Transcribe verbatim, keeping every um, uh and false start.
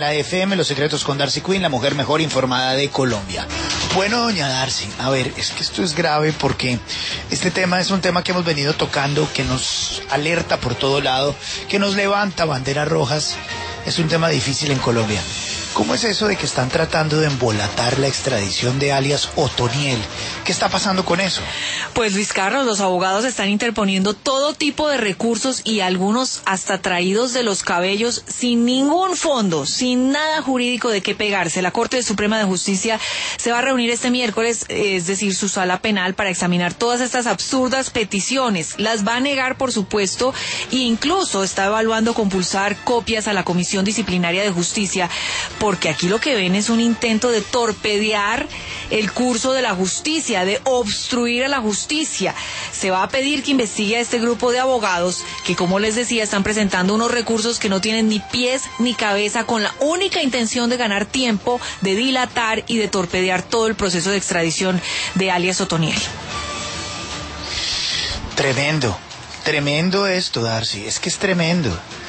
La F M, Los Secretos con Darcy Quinn, la mujer mejor informada de Colombia. Bueno, doña Darcy, a ver, es que esto es grave porque este tema es un tema que hemos venido tocando, que nos alerta por todo lado, que nos levanta banderas rojas. Es un tema difícil en Colombia. ¿Cómo es eso de que están tratando de embolatar la extradición de alias Otoniel? ¿Qué está pasando con eso? Pues Luis Carlos, los abogados están interponiendo todo tipo de recursos y algunos hasta traídos de los cabellos sin ningún fondo, sin nada jurídico de qué pegarse. La Corte Suprema de Justicia se va a reunir este miércoles, es decir, su sala penal, para examinar todas estas absurdas peticiones. Las va a negar, por supuesto, e incluso está evaluando compulsar copias a la Comisión Disciplinaria de Justicia, porque aquí lo que ven es un intento de torpedear el curso de la justicia, de obstruir a la justicia. Se va a pedir que investigue a este grupo de abogados que, como les decía, están presentando unos recursos que no tienen ni pies ni cabeza, con la única intención de ganar tiempo, de dilatar y de torpedear todo el proceso de extradición de alias Otoniel. Tremendo, tremendo esto, Darcy, es que es tremendo.